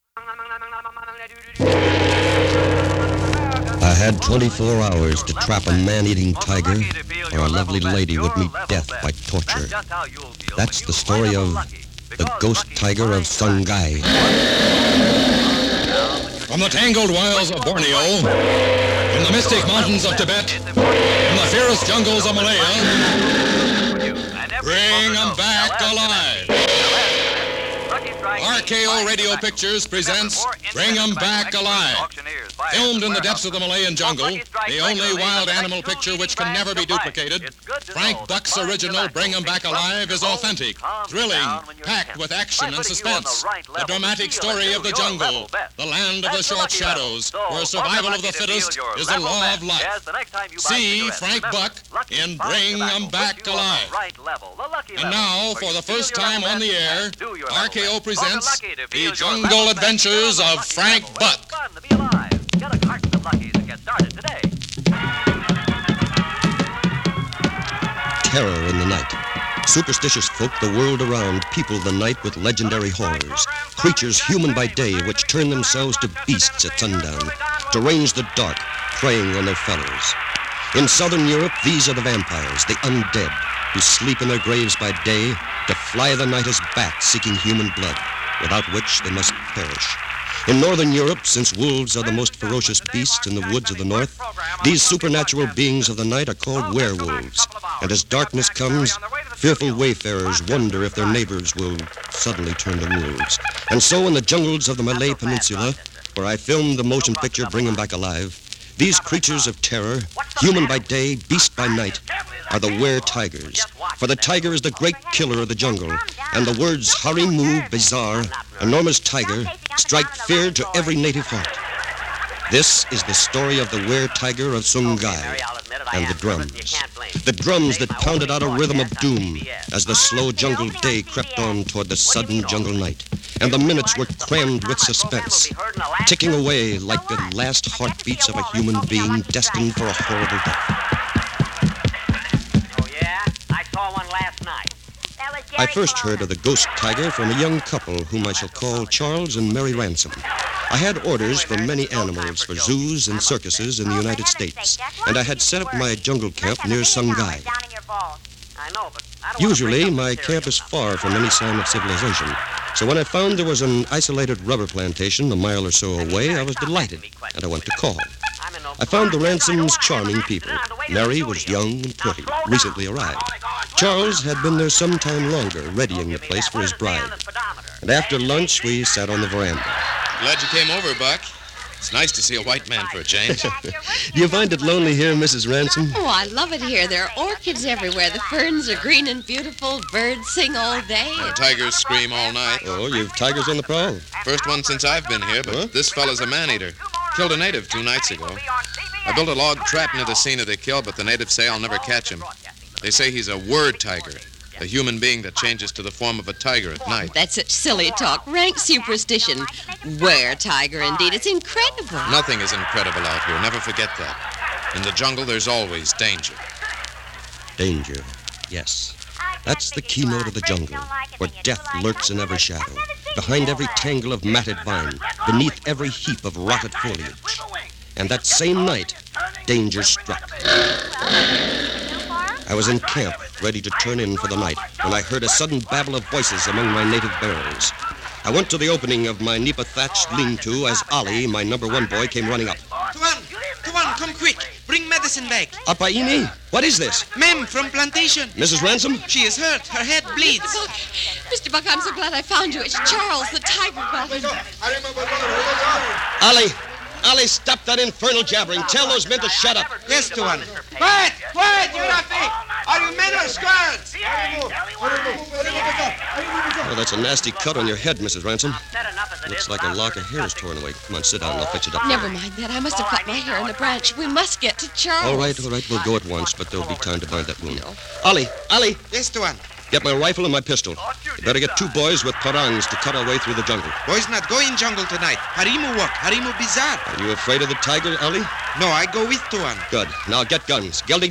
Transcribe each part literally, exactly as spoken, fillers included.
I had twenty-four hours to trap a man-eating tiger, or a lovely lady would meet death by torture. That's the story of the ghost tiger of Songhai. From the tangled wilds of Borneo, from the mystic mountains of Tibet, from the fierce jungles of Malaya, bring 'em back alive. R K O Radio Pictures presents Bring 'em Back Alive. Filmed in the depths of the Malayan jungle, the only wild animal picture which can never be duplicated, Frank Buck's original Bring 'em Back Alive is authentic, thrilling, packed with action and suspense. The dramatic story of the jungle, the land of the short shadows, where survival of the fittest is the law of life. See Frank Buck in Bring 'em Back Alive. And now, for the first time on the air, R K O presents The Jungle Adventures of Frank Buck. Get a carton of Luckies and get started today. Terror in the night. Superstitious folk the world around people the night with legendary horrors. Creatures human by day which turn themselves to beasts at sundown, to range the dark, preying on their fellows. In southern Europe, these are the vampires, the undead, who sleep in their graves by day to fly the night as bats seeking human blood, without which they must perish. In northern Europe, since wolves are the most ferocious beasts in the woods of the north, these supernatural beings of the night are called werewolves. And as darkness comes, fearful wayfarers wonder if their neighbors will suddenly turn to wolves. And so in the jungles of the Malay Peninsula, where I filmed the motion picture Bring 'em Back Alive, these creatures of terror, human by day, beast by night, are the were-tigers. For the tiger is the great killer of the jungle, and the words Harimu, bizarre, enormous tiger, strike fear to every native heart. This is the story of the were-tiger of Songhai and the drums. The drums that pounded out a rhythm of doom as the slow jungle day crept on toward the sudden jungle night. And the minutes were crammed with suspense, ticking away like the last heartbeats of a human being destined for a horrible death. Oh, yeah? I saw one last night. I first heard of the ghost tiger from a young couple whom I shall call Charles and Mary Ransom. I had orders for many animals for zoos and circuses in the United States, and I had set up my jungle camp near Songhai. Usually, my camp is far from any sign of civilization, so when I found there was an isolated rubber plantation a mile or so away, I was delighted, and I went to call. I found the Ransoms charming people. Mary was young and pretty, recently arrived. Charles had been there some time longer, readying the place for his bride. And after lunch, we sat on the veranda. Glad you came over, Buck. It's nice to see a white man for a change. Do you find it lonely here, Missus Ransom? Oh, I love it here. There are orchids everywhere. The ferns are green and beautiful. Birds sing all day. And tigers scream all night. Oh, you've tigers on the prowl. First one since I've been here, but Huh? this fella's a man-eater. Killed a native two nights ago. I built a log trap near the scene of the kill, but the natives say I'll never catch him. They say he's a word tiger, a human being that changes to the form of a tiger at night. That's such silly talk. Rank superstition. Where tiger, indeed. It's incredible. Nothing is incredible out here. Never forget that. In the jungle, there's always danger. Danger, yes. That's the keynote of the jungle, where death lurks in every shadow, behind every tangle of matted vine, beneath every heap of rotted foliage. And that same night, danger struck. I was in camp, ready to turn in for the night, when I heard a sudden babble of voices among my native barrels. I went to the opening of my nipa-thatched lean-to as Ali, my number one boy, came running up. Tuan, Tuan, come quick. Bring medicine back. Apaini, what is this? Ma'am, from plantation. Missus Ransom? She is hurt. Her head bleeds. Mister Buck, Mister Buck, I'm so glad I found you. It's Charles, the tiger goblin. Ali, Ali, stop that infernal jabbering. Tell those men to shut up. Yes, Tuan. Quiet, quiet, you Rafi. Are you men or squirrels? Oh, that's a nasty cut on your head, Missus Ransom. Looks like a lock of hair is torn away. Come on, sit down and I'll fix it up. Never mind that. I must have cut my hair in a branch. We must get to Charles. All right, all right, we'll go at once, but there'll be time to bind that wound. Ali, Ali, Yes, Tuan. get my rifle and my pistol. You better get two boys with parangs to cut our way through the jungle. Boys not go in jungle tonight. Harimu walk. Harimu bizarre. Are you afraid of the tiger, Ali? No, I go with Tuan. Good. Now get guns. Geldi ja.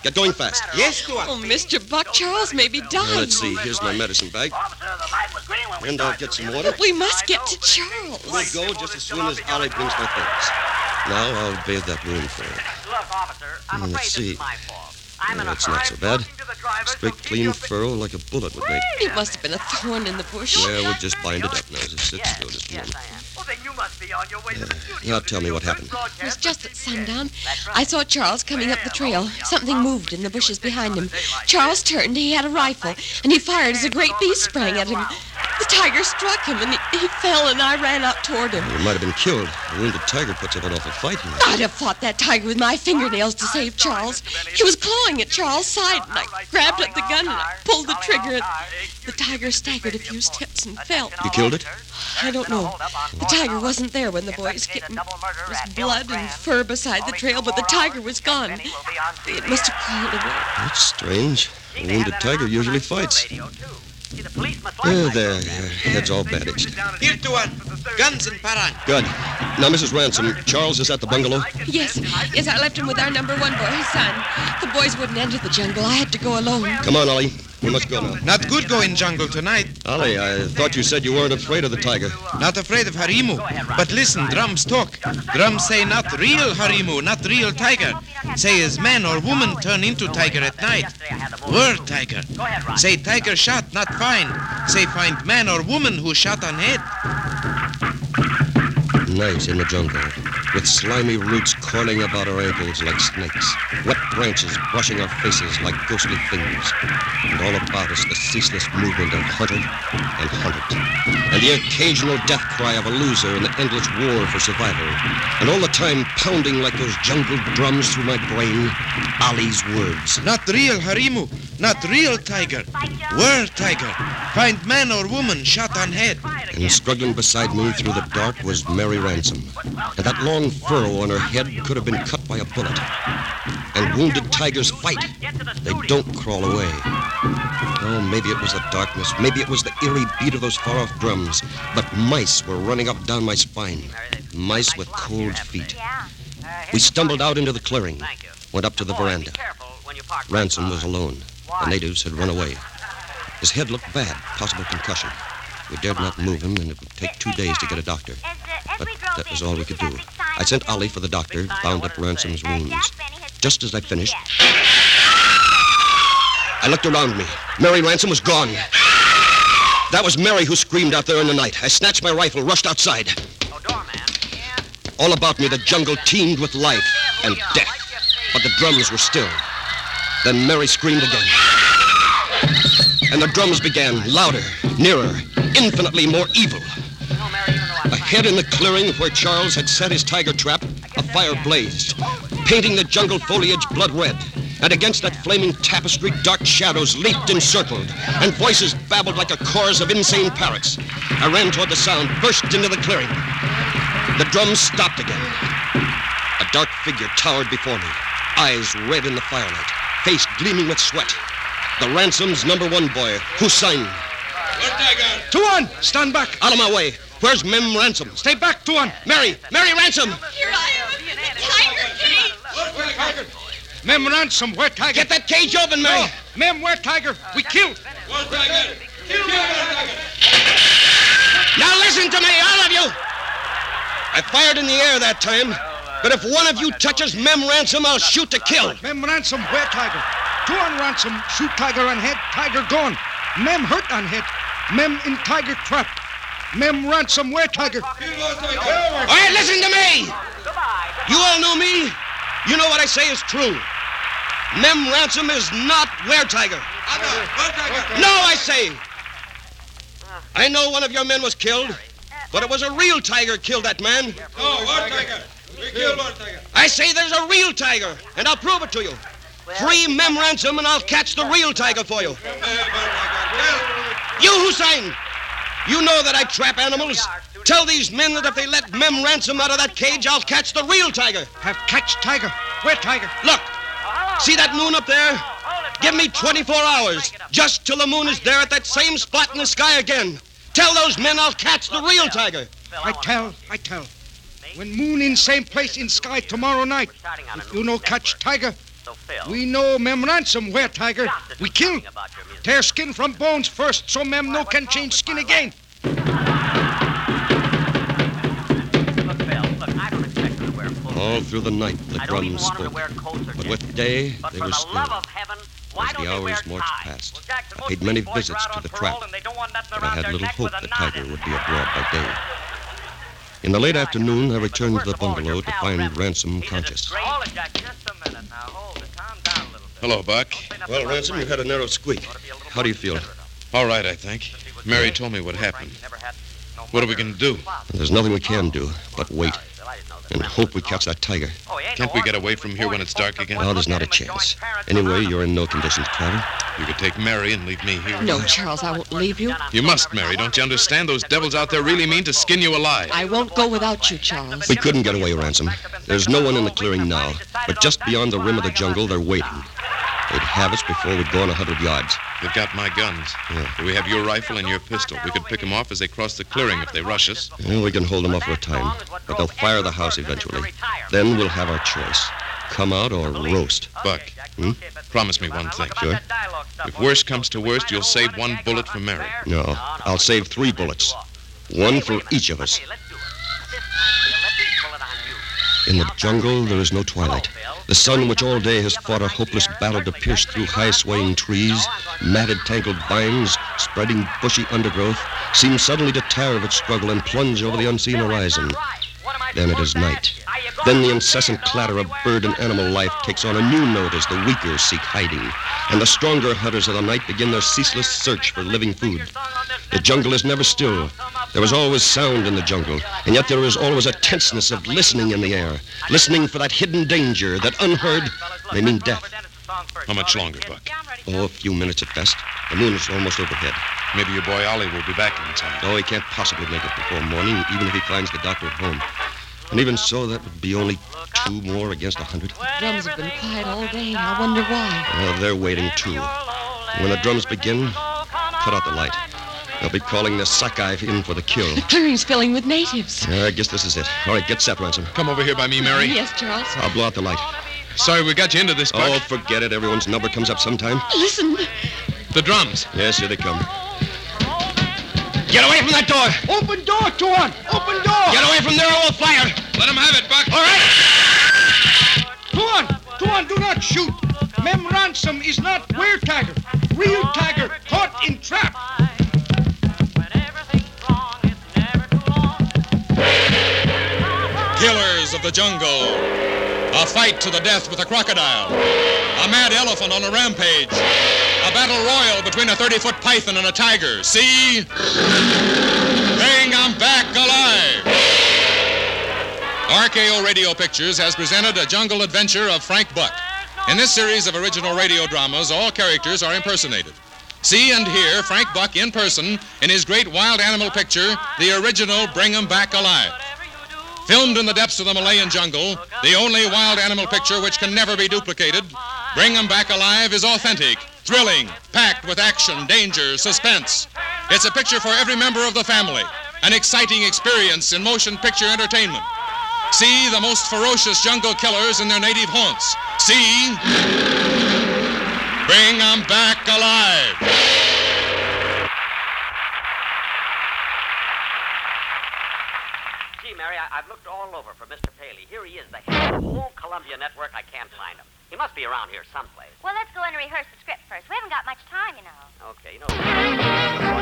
Get going fast. Yes, Tuan. Oh, Mister Buck, Charles may be Now, dying. let's see. Here's my medicine bag. Officer, the light was green when we And I'll started. get some water. We must get to Charles. We'll go just as soon as Ollie brings my things. Now I'll bathe that wound for her. Look, officer, I'm Hmm, afraid let's this see. is my fault. I'm in Oh, a it's hurry. not so bad. Talking to the driver, so Straight, keep clean your- furrow like a bullet would make. It must have been a thorn in the bush. Yeah, we'll just bind it up now as it sits Yes, still just a yes, moment. I am. Well, then you must be on your way to the studio. Now to tell do me your what first happened. broadcast It was for just at C B S. sundown. That's right. I saw Charles coming up the trail. Something moved in the bushes behind him. Charles turned. He had a rifle, and he fired as a great beast sprang at him. The tiger struck him, and he, he fell, and I ran up toward him. You might have been killed. A wounded tiger puts up an awful fight. I'd have fought that tiger with my fingernails to save Charles. He was clawing at Charles' side, and I grabbed at the gun and I pulled the trigger, and the tiger staggered a few steps and fell. You killed it? I don't know. The tiger wasn't there when the boys came. There was blood and fur beside the trail, but the tiger was gone. It must have crawled away. That's strange. A wounded tiger usually fights. Oh, Oh, there. Your head's all bandaged. Here, Tuan. Guns and parang. Good. Now, Missus Ransom, Charles is at the bungalow. Yes, yes, I left him with our number one boy, his son. The boys wouldn't enter the jungle. I had to go alone. Come on, Ollie. We must go now. Not good go in jungle tonight. Ollie, I thought you said you weren't afraid of the tiger. Not afraid of Harimu. But listen, drums talk. Drums say not real Harimu, not real tiger. Say is man or woman turn into tiger at night. Word tiger. Say tiger shot, not find. Say find man or woman who shot on head. Night in the jungle, with slimy roots coiling about our ankles like snakes, wet branches brushing our faces like ghostly fingers, and all about us the ceaseless movement of hunted and hunted, and the occasional death cry of a loser in the endless war for survival, and all the time pounding like those jungle drums through my brain, Ollie's words. Not real Harimu, not real tiger. Word tiger. Find man or woman shot on head. And struggling beside me through the dark was Mary Ransom, and that long furrow on her head could have been cut by a bullet. And wounded tigers fight. They don't crawl away. Oh, maybe it was the darkness. Maybe it was the eerie beat of those far-off drums. But mice were running up down my spine. Mice with cold feet. We stumbled out into the clearing, went up to the veranda. Ransom was alone. The natives had run away. His head looked bad, possible concussion. We dared not move him, and it would take two days to get a doctor. But that was all we could do. I sent Ollie for the doctor, bound up Ransom's wounds. Just as I finished, I looked around me. Mary Ransom was gone. That was Mary who screamed out there in the night. I snatched my rifle, rushed outside. All about me, the jungle teemed with life and death. But the drums were still. Then Mary screamed again. And the drums began, louder, nearer, infinitely more evil. Ahead in the clearing where Charles had set his tiger trap, a fire blazed, painting the jungle foliage blood red. And against that flaming tapestry, dark shadows leaped and circled, and voices babbled like a chorus of insane parrots. I ran toward the sound, burst into the clearing. The drums stopped again. A dark figure towered before me, eyes red in the firelight, face gleaming with sweat. The Ransom's number one boy, Hussein. Tuan, stand back. Out of my way. Where's Mem Ransom? Stay back, Tuan. Mary, Mary Ransom. Here I am in the tiger cage. Mem Ransom, where tiger? Get that cage open, Mary. No. Mem, where tiger? We killed. Now listen to me, all of you. I fired in the air that time, but if one of you touches Mem Ransom, I'll shoot to kill. Mem Ransom, where tiger? Tuan Ransom, shoot tiger on head, tiger gone. Mem hurt on head. Mem in tiger trap. Mem Ransom, where tiger? All right, listen to me. You all know me. You know what I say is true. Mem Ransom is not Were Tiger. No, I say. I know one of your men was killed, but it was a real tiger killed that man. No, Were Tiger. We killed Were Tiger. I say there's a real tiger, and I'll prove it to you. Free Mem Ransom, and I'll catch the real tiger for you. You, Hussein, you know that I trap animals. Tell these men that if they let Mem Ransom out of that cage, I'll catch the real tiger. Have catch tiger. Where tiger? Look, see that moon up there? Give me twenty-four hours, just till the moon is there at that same spot in the sky again. Tell those men I'll catch the real tiger. I tell, I tell. When moon in same place in sky tomorrow night, if you no catch tiger, We know Mem Ransom where, Tiger. We kill. Tear skin from bones first, so Mem no can change skin again. All through the night, the drums spoke. But with day, they were still. As the hours marched past, I paid many visits to the trap, but I had little hope that Tiger would be abroad by day. In the late afternoon, I returned to the bungalow to find Ransom conscious. Hello, Buck. Well, Ransom, you had a narrow squeak. How do you feel? All right, I think. Mary told me what happened. What are we going to do? There's nothing we can do but wait and hope we catch that tiger. Can't we get away from here when it's dark again? Well, there's not a chance. Anyway, you're in no condition to travel. You could take Mary and leave me here. No, Charles, I won't leave you. You must, Mary. Don't you understand? Those devils out there really mean to skin you alive. I won't go without you, Charles. We couldn't get away, Ransom. There's no one in the clearing now, but just beyond the rim of the jungle, they're waiting. They'd have us before we'd go on a hundred yards. They've got my guns. Yeah. We have your rifle and your pistol. We could pick them off as they cross the clearing if they rush us. Well, we can hold them off for a time, but they'll fire the house eventually. Then we'll have our choice. Come out or roast. Buck, Hmm? promise me one thing. Sure. If worst comes to worst, you'll save one bullet for Mary. No, I'll save three bullets. One for each of us. In the jungle, there is no twilight. The sun, which all day has fought a hopeless battle to pierce through high-swaying trees, matted, tangled vines, spreading bushy undergrowth, seems suddenly to tire of its struggle and plunge over the unseen horizon. Then it is night. Then the incessant clatter of bird and animal life takes on a new note as the weaker seek hiding, and the stronger hunters of the night begin their ceaseless search for living food. The jungle is never still. There is always sound in the jungle, and yet there is always a tenseness of listening in the air, listening for that hidden danger that unheard may mean death. How much longer, Buck? Oh, a few minutes at best. The moon is almost overhead. Maybe your boy Ollie will be back in time. Oh, he can't possibly make it before morning, even if he finds the doctor at home. And even so, that would be only two more against a hundred. Drums have been quiet all day. I wonder why. Well, they're waiting, too. When the drums begin, cut out the light. They'll be calling the Sakai in for the kill. The clearing's filling with natives. Yeah, I guess this is it. All right, get set, Ransom. Come over here by me, Mary. Yes, Charles. I'll blow out the light. Sorry we got you into this, Buck. Oh, forget it. Everyone's number comes up sometime. Listen. The drums. Yes, here they come. Get away from that door! Open door, Tuan! Open door! Get away from there or we'll fire! Let him have it, Buck. All right! Tuan! Tuan, do not shoot! Mem Ransom is not were-tiger. Real tiger caught in trap. Killers of the jungle. A fight to the death with a crocodile. A mad elephant on a rampage. A battle royal between a thirty-foot python and a tiger. See? Bring 'em back alive. R K O Radio Pictures has presented a jungle adventure of Frank Buck. In this series of original radio dramas, all characters are impersonated. See and hear Frank Buck in person in his great wild animal picture, the original Bring 'em Back Alive. Filmed in the depths of the Malayan jungle, the only wild animal picture which can never be duplicated, Bring 'em Back Alive is authentic, thrilling, packed with action, danger, suspense. It's a picture for every member of the family, an exciting experience in motion picture entertainment. See the most ferocious jungle killers in their native haunts. See Bring 'em Back Alive. Gee, Mary, I- I've looked all over for Mister Paley. Here he is, the head of the whole Columbia network. I can't find him. He must be around here someplace. Well, let's go in and rehearse the script first. We haven't got much time, you know. Okay, you know.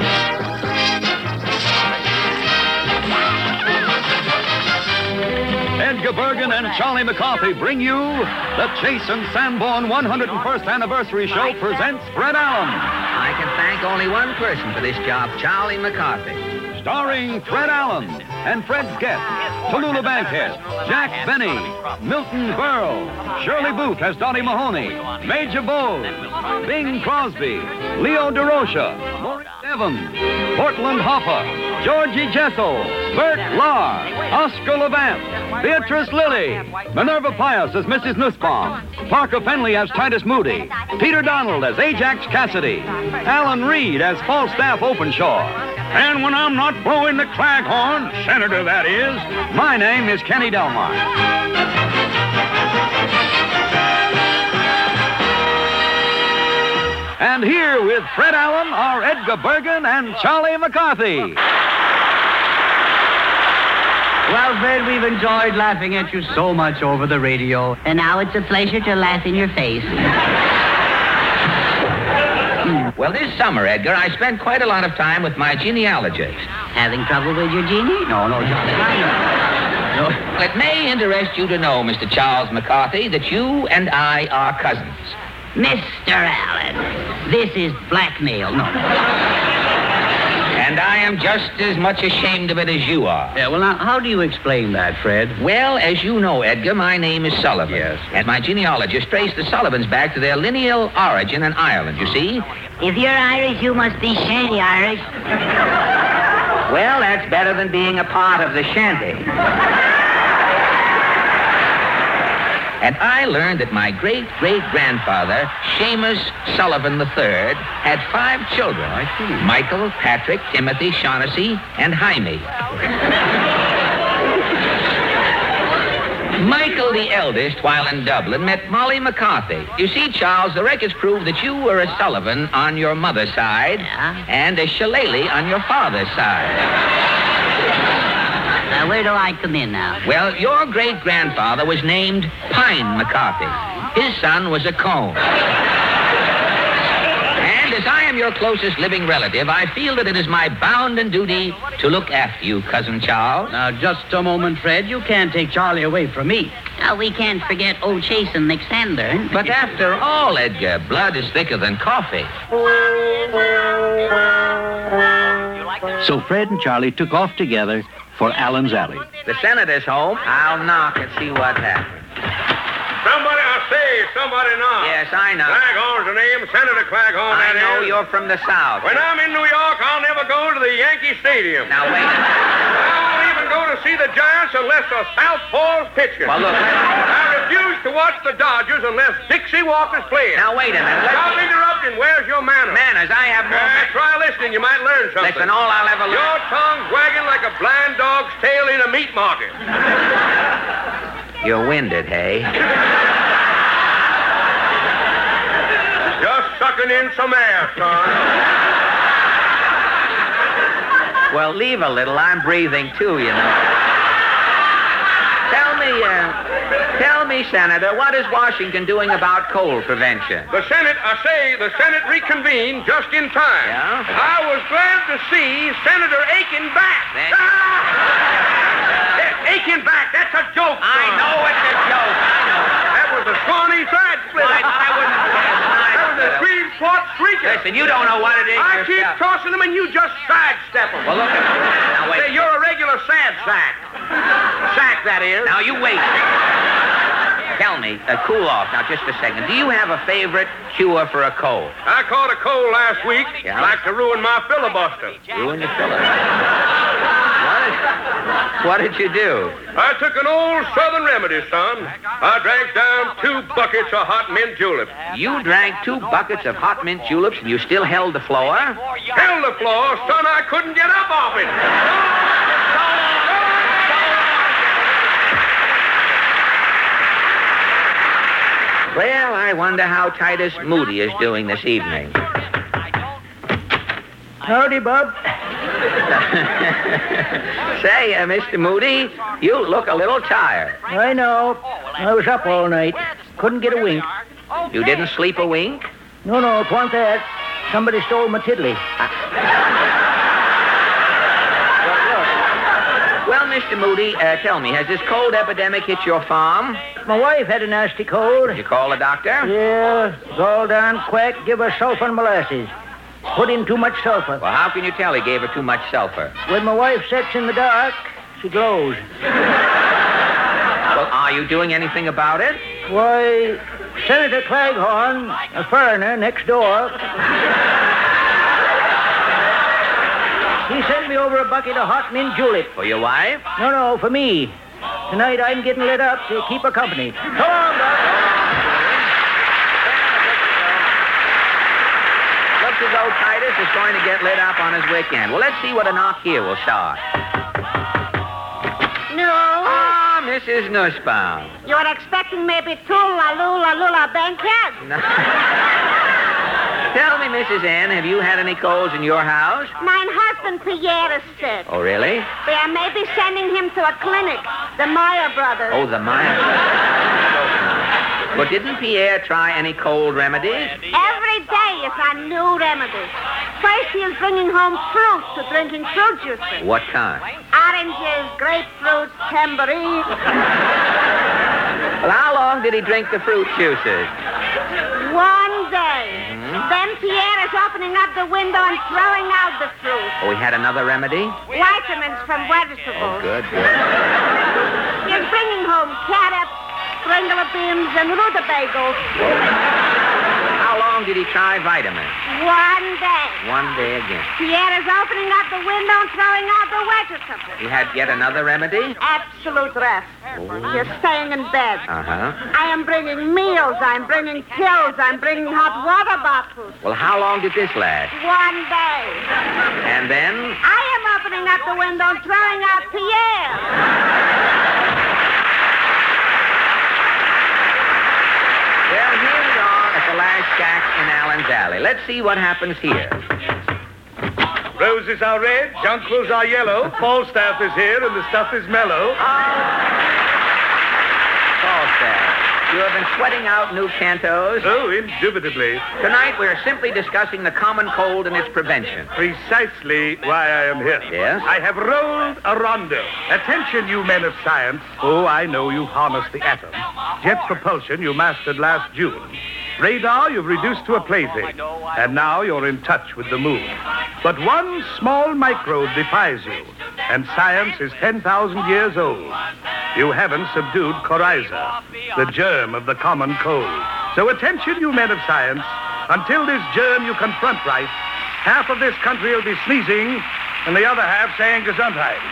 Edgar Bergen and Charlie McCarthy bring you the Chase and Sanborn one hundred first Anniversary Show presents Fred Allen. I can thank only one person for this job, Charlie McCarthy. Starring Fred Allen and Fred's guests, Tallulah Bankhead, Jack Benny, Milton Berle, Shirley Booth as Dottie Mahoney, Major Bowles, Bing Crosby, Leo DeRocha, Maurice Evans, Portland Hopper, Georgie Jessel, Bert Lahr, Oscar Levant, Beatrice Lilly, Minerva Pius as Missus Nussbaum, Parker Fenley as Titus Moody, Peter Donald as Ajax Cassidy, Alan Reed as Falstaff Openshaw. And when I'm not blowing the claghorn, Senator that is, my name is Kenny Delmar. And here with Fred Allen are Edgar Bergen and Charlie McCarthy. Well, Fred, we've enjoyed laughing at you so much over the radio. And now it's a pleasure to laugh in your face. Well, this summer, Edgar, I spent quite a lot of time with my genealogist. Having trouble with your genie? No, no, just fine. No. It may interest you to know, Mister Charles McCarthy, that you and I are cousins. Mister Allen, this is blackmail. No. And I am just as much ashamed of it as you are. Yeah, well, now, how do you explain that, Fred? Well, as you know, Edgar, my name is Sullivan. Yes. And my genealogist traced the Sullivans back to their lineal origin in Ireland, you see? If you're Irish, you must be shanty Irish. Well, that's better than being a part of the shanty. And I learned that my great-great-grandfather, Seamus Sullivan the Third, had five children. I see. Michael, Patrick, Timothy, Shaughnessy, and Jaime. Michael, the eldest, while in Dublin, met Molly McCarthy. You see, Charles, the records prove that you were a Sullivan on your mother's side yeah. and a Shillelagh on your father's side. Now, where do I come in now? Well, your great-grandfather was named Pine McCarthy. His son was a cone. And as I am your closest living relative, I feel that it is my bounden duty to look after you, Cousin Charles. Now, just a moment, Fred. You can't take Charlie away from me. Now, we can't forget old Chase and Alexander. But after all, Edgar, blood is thicker than coffee. So Fred and Charlie took off together for Allen's Alley. The senator's home. I'll knock and see what happens. Somebody, I say, somebody knock. Yes, I know. Claghorn's the name, Senator Claghorn, I that know is. you're from the South. When I'm in New York, I'll never go to the Yankee Stadium. Now, wait a minute. I won't even go to see the Giants unless the Southpaw's pitching. Well, look. I refuse to watch the Dodgers unless Dixie Walker's playing. Now, wait a minute. Stop interrupting. Where's your manners? Manners, I have more... Uh, try listening. You might learn something. Listen, all I'll ever learn... Your tongue's wagging like a blind dog's tail in a meat market. You're winded, hey? Just sucking in some air, son. Well, leave a little. I'm breathing, too, you know. Tell me, uh, tell me, Senator, what is Washington doing about cold prevention? The Senate, I say, the Senate reconvened just in time. Yeah? I was glad to see Senator Aiken back. Then... Ah! Aiken back, that's a joke, son. I know it's a joke. I know. That was a scrawny side split. I, I wouldn't say a side That was a three-quart streaker. Listen, you don't know what it is I keep yourself. tossing them and you just sidestep them. Well, look at now, wait. Say, you're a regular sad sack. Sack, that is. Now, you wait. Tell me, uh, cool off. Now, just a second. Do you have a favorite cure for a cold? I caught a cold last week. Yeah? Like to ruin my filibuster. Ruin your filibuster? What did you do? I took an old Southern remedy, son. I drank down two buckets of hot mint juleps. You drank two buckets of hot mint juleps and you still held the floor? Held the floor, son. I couldn't get up off it. Well, I wonder how Titus Moody is doing this evening. Howdy, Bob. Say, uh, Mister Moody, you look a little tired. I know. I was up all night. Couldn't get a wink. You didn't sleep a wink? No, no, it wasn't that. Somebody stole my tiddly. Well, Mister Moody, uh, tell me, has this cold epidemic hit your farm? My wife had a nasty cold. Did you call the doctor? Yeah, gall down, quack, give her sulfur and molasses. Put in too much sulfur. Well, how can you tell he gave her too much sulfur? When my wife sits in the dark, she glows. Well, are you doing anything about it? Why, Senator Claghorn, a foreigner next door, he sent me over a bucket of hot mint julep. For your wife? No, no, for me. Tonight I'm getting lit up to keep her company. Come on, Doc. Looks as though Titus is going to get lit up on his weekend. Well, let's see what a knock here will start. No. Ah, Missus Nussbaum. You're expecting maybe two la lula lula banquet? No. Tell me, Missus N, have you had any colds in your house? Mine husband, Pierre, is sick. Oh, really? We are maybe sending him to a clinic. The Meyer brothers. Oh, the Meyer brothers. But didn't Pierre try any cold remedies? Every day is a new remedy. First, he is bringing home fruit to drinking fruit juice with. What kind? Oranges, grapefruits, tambourine. Well, how long did he drink the fruit juices? One day. Mm-hmm. Then Pierre is opening up the window and throwing out the fruit. Oh, he had another remedy? Vitamins from vegetables. Oh, good, good. He is bringing home carrots, stringler beans, and rutabagas. How long did he try vitamins? One day. One day again. Pierre is opening up the window and throwing out the vegetables. He had yet another remedy? Absolute rest. Oh. He's staying in bed. Uh-huh. I am bringing meals. I'm bringing pills. I'm bringing hot water bottles. Well, how long did this last? One day. And then? I am opening up the window and throwing out Pierre. Well, here we are at the last shack in Allen's Alley. Let's see what happens here. Roses are red, jonquils are yellow, Falstaff is here, and the stuff is mellow. Falstaff, you have been sweating out new cantos. Oh, indubitably. Tonight we're simply discussing the common cold and its prevention. Precisely why I am here. Yes? I have rolled a rondo. Attention, you men of science. Oh, I know you've harnessed the atom. Jet propulsion you mastered last June. Radar you've reduced to a plaything. And now you're in touch with the moon. But one small microbe defies you. And science is ten thousand years old. You haven't subdued coryza, the germ of the common cold. So attention, you men of science. Until this germ you confront right, half of this country will be sneezing and the other half saying Gesundheit.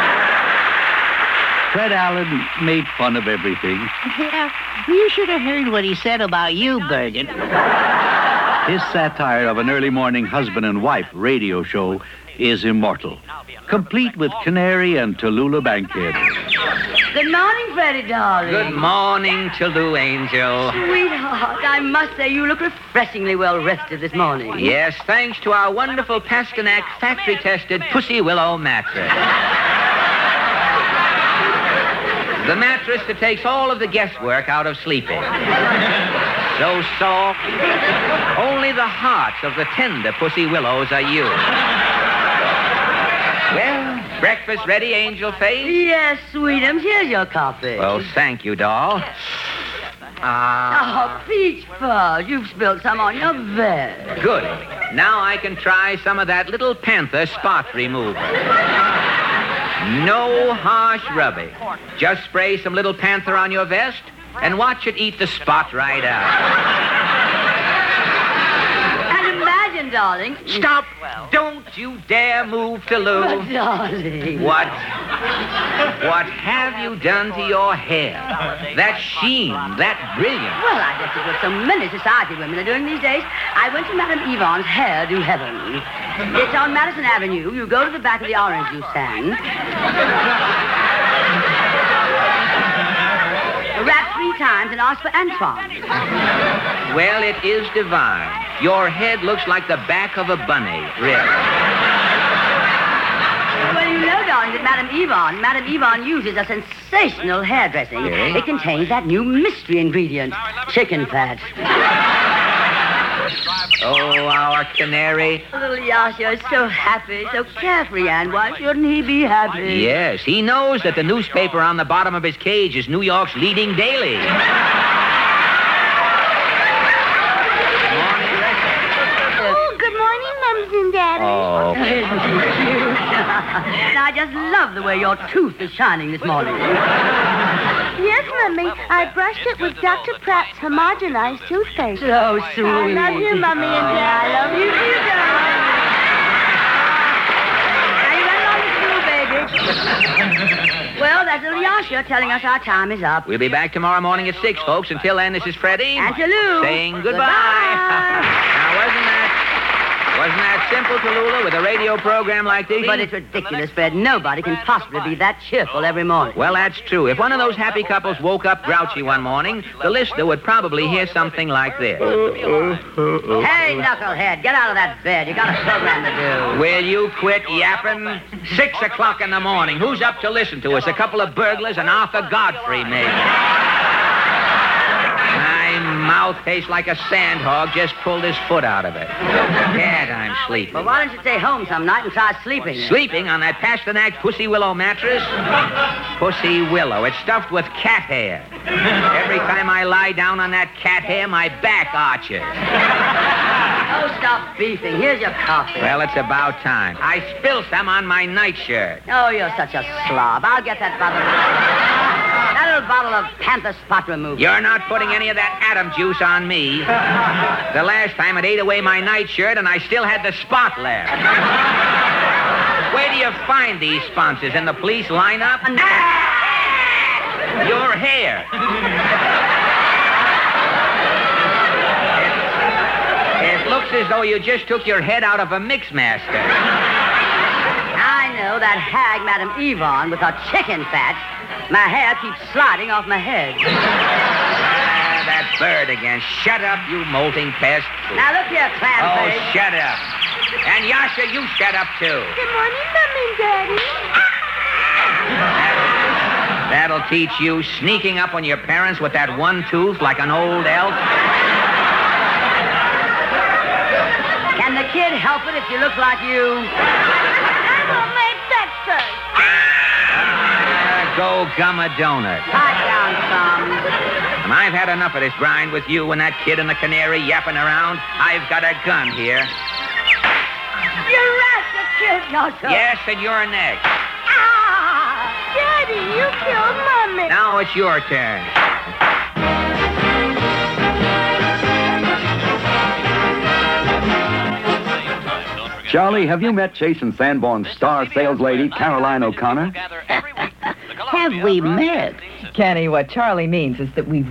Fred Allen made fun of everything. Yeah, you should have heard what he said about you, Bergen. His satire of an early morning husband and wife radio show is immortal, complete with Canary and Tallulah Bankhead. Good morning, Freddie, darling. Good morning, Tallulah Angel. Sweetheart, I must say you look refreshingly well rested this morning. Yes, thanks to our wonderful Pasternak factory-tested Pussy Willow mattress. The mattress that takes all of the guesswork out of sleeping. So soft, only the hearts of the tender Pussy Willows are used. Well, breakfast ready, Angel Face? Yes, sweetums. Here's your coffee. Well, thank you, doll. Ah. Oh, peach fudge. You've spilled some on your bed. Good. Now I can try some of that little Panther spot remover. No harsh rubbing. Just spray some little Panther on your vest and watch it eat the spot right out. And imagine, darling. Stop. Don't you dare move, Tallulah. But, darling. What? What have you done to your hair? That sheen, that brilliance. Well, I guess it's what so many society women are doing these days. I went to Madame Yvonne's Hair Do Heaven. It's on Madison Avenue. You go to the back of the orange juice stand. Rap three times and ask for Antoine. Well, it is divine. Your head looks like the back of a bunny, really. Well, you know, darling, that Madame Yvonne, Madame Yvonne uses a sensational hairdressing. Yes? It contains that new mystery ingredient, chicken fat. Oh, our canary. Little Yasha is so happy, so carefree, and why shouldn't he be happy? Yes, he knows that the newspaper on the bottom of his cage is New York's leading daily. Oh, good morning, Mums and Daddy. Oh. Isn't he cute? And I just love the way your tooth is shining this morning. Yes, Mummy. I brushed it with Doctor Pratt's homogenized toothpaste. So sweet. I love you, Mummy and Dad. I love you too, darling. Now you run along to school, baby. Well, that's little Yasha telling us our time is up. We'll be back tomorrow morning at six, folks. Until then, this is Freddie. And Tallulah. Saying goodbye. Goodbye. Now, wasn't that... Wasn't that simple, Tallulah, with a radio program like this? But it's ridiculous, Fred. Nobody can possibly be that cheerful every morning. Well, that's true. If one of those happy couples woke up grouchy one morning, the listener would probably hear something like this. Hey, knucklehead, get out of that bed. You got a program to do. Will you quit yapping? Six o'clock in the morning. Who's up to listen to us? A couple of burglars and Arthur Godfrey, maybe. My mouth tastes like a sandhog just pulled his foot out of it. Dad, I'm sleeping. Well, why don't you stay home some night and try sleeping? Sleeping on that Pasternak Pussy Willow mattress? Pussy Willow. It's stuffed with cat hair. Every time I lie down on that cat hair, my back arches. Oh, stop beefing. Here's your coffee. Well, it's about time. I spilled some on my nightshirt. Oh, you're such a slob. I'll get that bottle. That little bottle of Panther Spot Remover. You're not putting any of that Adam juice on me. The last time it ate away my nightshirt and I still had the spot left. Where do you find these sponsors? In the police lineup? Your hair. It, it looks as though you just took your head out of a Mixmaster. I know that hag, Madame Yvonne, with her chicken fat. My hair keeps sliding off my head. Ah, that bird again. Shut up, you molting pest. Now, look here, clam Oh, face. shut up. And Yasha, you shut up, too. Good morning, Mommy and Daddy. That'll teach you sneaking up on your parents with that one tooth like an old elf. Can the kid help it if you look like you? I want my breakfast. Go gum a donut. Pipe down some. And I've had enough of this grind with you and that kid and the canary yapping around. I've got a gun here. You rascal kid, yourself. Yes, and you're next. Ah! Daddy, you killed Mommy. Now it's your turn. Charlie, have you met Chase and Sanborn's star sales lady, Caroline O'Connor? Have we met? Kenny, what Charlie means is that we've...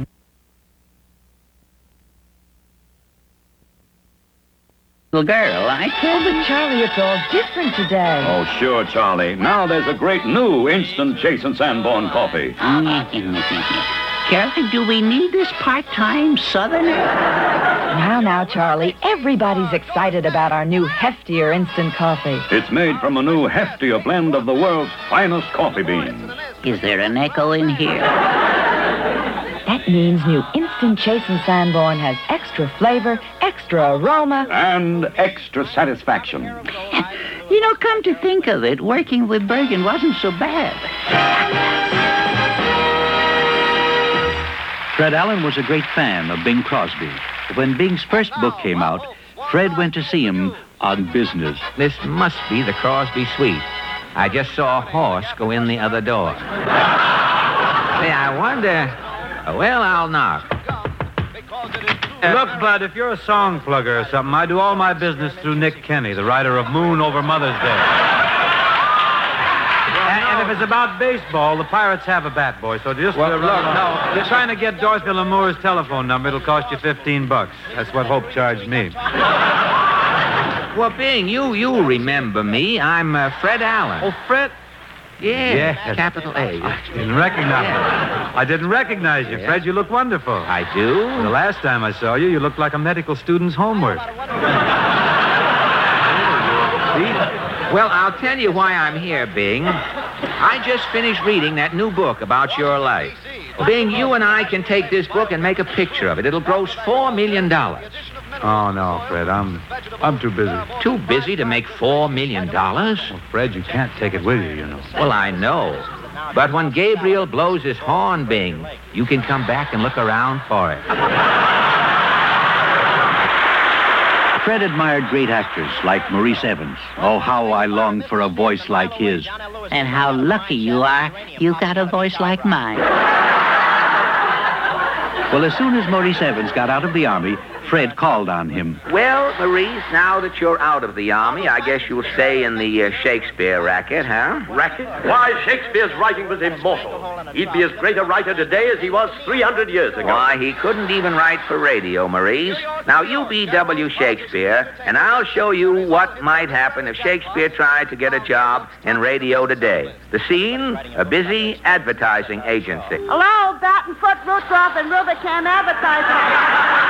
Little girl, I Oh, but Charlie, it's all different today. Oh, sure, Charlie. Now there's a great new instant Chase and Sanborn coffee. Charlie, do we need this part-time southerner? Now, now, Charlie, everybody's excited about our new heftier instant coffee. It's made from a new heftier blend of the world's finest coffee beans. Is there an echo in here? That means new instant Chase and Sanborn has extra flavor, extra aroma, and extra satisfaction. You know, come to think of it, working with Bergen wasn't so bad. Fred Allen was a great fan of Bing Crosby. When Bing's first book came out, Fred went to see him on business. This must be the Crosby Suite. I just saw a horse go in the other door. Say, I wonder... Well, I'll knock. Look, Bud, if you're a song plugger or something, I do all my business through Nick Kenny, the writer of Moon Over Mother's Day. And, and if it's about baseball, the Pirates have a bat, boy, so just... Well, uh, look, no. If you're trying to get Dorothy Lamour's telephone number, it'll cost you fifteen bucks. That's what Hope charged me. Well, Bing, you you remember me. I'm uh, Fred Allen. Oh, Fred? Yeah, Yes. capital A. I didn't recognize Yeah. you. I didn't recognize you, Yeah. Fred. You look wonderful. I do? The last time I saw you, you looked like a medical student's homework. Well, I'll tell you why I'm here, Bing. I just finished reading that new book about your life. Bing, you and I can take this book and make a picture of it. It'll gross four million dollars. Oh, no, Fred. I'm I'm too busy. Too busy to make four million dollars? Well, Fred, you can't take it with you, you know. Well, I know. But when Gabriel blows his horn, Bing, you can come back and look around for it. Fred admired great actors like Maurice Evans. Oh, how I longed for a voice like his. And how lucky you are you got a voice like mine. Well, as soon as Maurice Evans got out of the Army, Fred called on him. Well, Maurice, now that you're out of the Army, I guess you'll stay in the uh, Shakespeare racket, huh? Racket? Why, Shakespeare's writing was immortal. He'd be as great a writer today as he was three hundred years ago. Why, he couldn't even write for radio, Maurice. Now, you be W. Shakespeare, and I'll show you what might happen if Shakespeare tried to get a job in radio today. The scene, a busy advertising agency. Hello, Baton Foot, Rudolph, and Rubicam Advertising.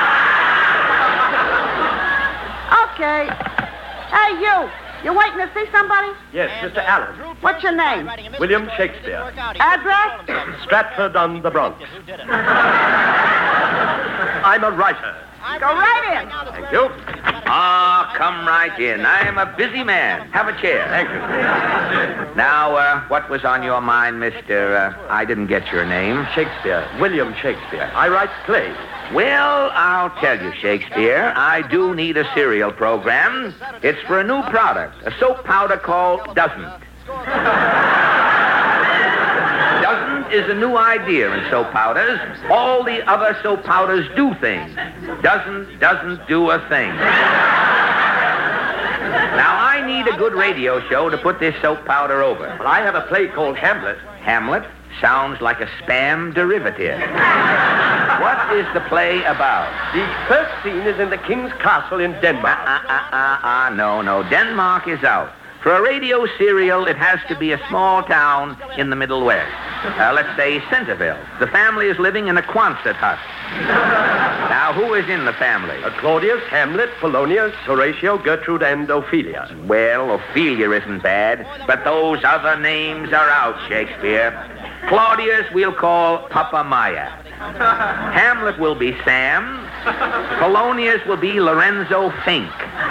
Okay. Hey, you. You waiting to see somebody? Yes, Mister Allen. What's your name? William Shakespeare. Address? Stratford-on-the-Bronx. I'm a writer. Go right in. Thank you. Ah, come right in. I am a busy man. Have a chair. Thank you. Now, uh, what was on your mind, Mister Uh, I didn't get your name. Shakespeare. William Shakespeare. I write plays. Well, I'll tell you, Shakespeare, I do need a serial program. It's for a new product, a soap powder called Doesn't. Doesn't is a new idea in soap powders. All the other soap powders do things. Doesn't doesn't do a thing. Now, I need a good radio show to put this soap powder over. Well, I have a play called Hamlet. Hamlet sounds like a spam derivative. What is the play about? The first scene is in the king's castle in Denmark. Ah, ah, ah, ah, no, no. Denmark is out. For a radio serial, it has to be a small town in the Middle West. Uh, let's say Centerville. The family is living in a Quonset hut. Now, who is in the family? Uh, Claudius, Hamlet, Polonius, Horatio, Gertrude, and Ophelia. Well, Ophelia isn't bad, but those other names are out, Shakespeare. Claudius we'll call Papa Maya. Hamlet will be Sam. Polonius will be Lorenzo Fink.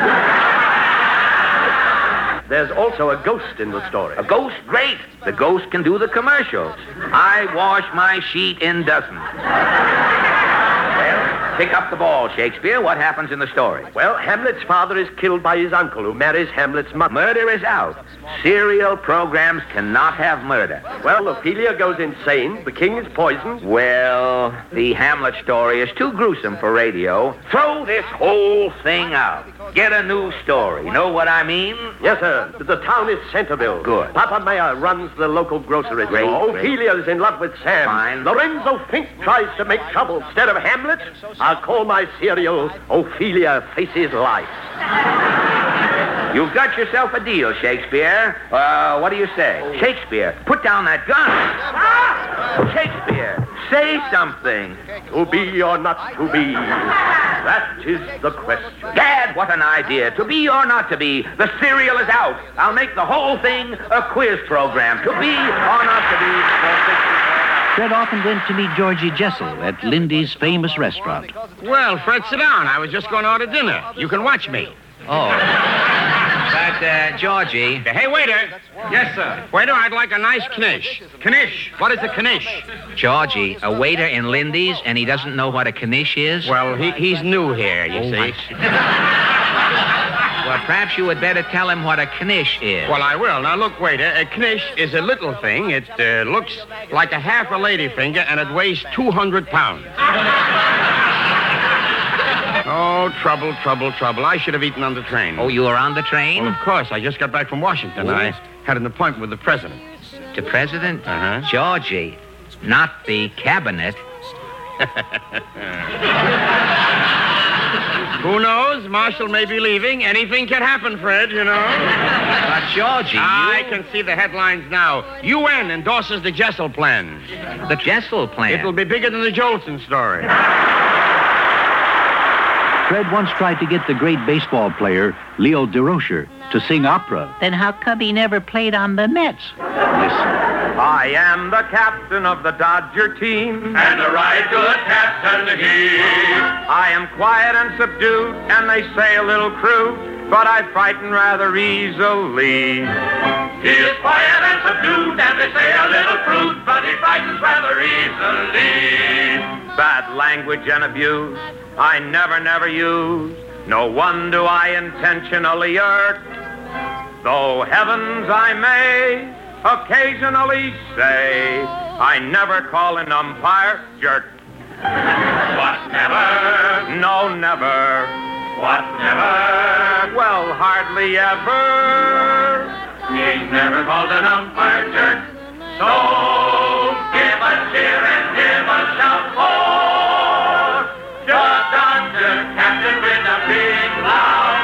There's also a ghost in the story. A ghost? Great. The ghost can do the commercials. I wash my sheet in dozens. Well, pick up the ball, Shakespeare. What happens in the story? Well, Hamlet's father is killed by his uncle, who marries Hamlet's mother. Murder is out. Serial programs cannot have murder. Well, Ophelia goes insane. The king is poisoned. Well, the Hamlet story is too gruesome for radio. Throw this whole thing out. Get a new story. Know what I mean? Yes, sir. The town is Centerville. Good. Papa Maya runs the local grocery Great, store. great. Ophelia's in love with Sam. Fine. Lorenzo Fink tries to make trouble. Instead of Hamlet, I'll call my serial Ophelia Faces Life. You've got yourself a deal, Shakespeare. Uh, what do you say? Shakespeare, put down that gun. Ah! Shakespeare, say something. To be or not to be? That is the question. Dad, what an idea. To be or not to be, the serial is out. I'll make the whole thing a quiz program. To be or not to be. Fred often went to meet Georgie Jessel at Lindy's famous restaurant. Well, Fred, sit down. I was just going out to dinner. You can watch me. Oh. But, uh, Georgie... Hey, waiter. Yes, sir. Waiter, I'd like a nice knish. Knish. What is a knish? Georgie, a waiter in Lindy's, and he doesn't know what a knish is? Well, he, he's new here, you Oh, see. Well, perhaps you had better tell him what a knish is. Well, I will. Now, look, waiter, a knish is a little thing. It uh, looks like a half a ladyfinger, and it weighs two hundred pounds. Oh, trouble, trouble, trouble. I should have eaten on the train. Oh, you were on the train? Well, of course. I just got back from Washington. I had an appointment with the president. The president? Uh-huh. Georgie, not the cabinet. Who knows? Marshall may be leaving. Anything can happen, Fred, you know. But, Georgie, I you... can see the headlines now. U N endorses the Jessel plan. The Jessel plan? It'll be bigger than the Jolson story. Fred once tried to get the great baseball player, Leo Durocher, to sing opera. Then how come he never played on the Mets? Listen. I am the captain of the Dodger team. And a right good captain he. I am quiet and subdued, and they say a little crude, but I frighten rather easily. He is quiet and subdued, and they say a little crude, but he frightens rather easily. Bad language and abuse I never, never use. No one do I intentionally hurt. Though heavens I may occasionally say, I never call an umpire jerk. What, never? No, never. What, never? Well, hardly ever. He's never called an umpire jerk. So give a cheer and give a shout for the Dodger captain with a big loud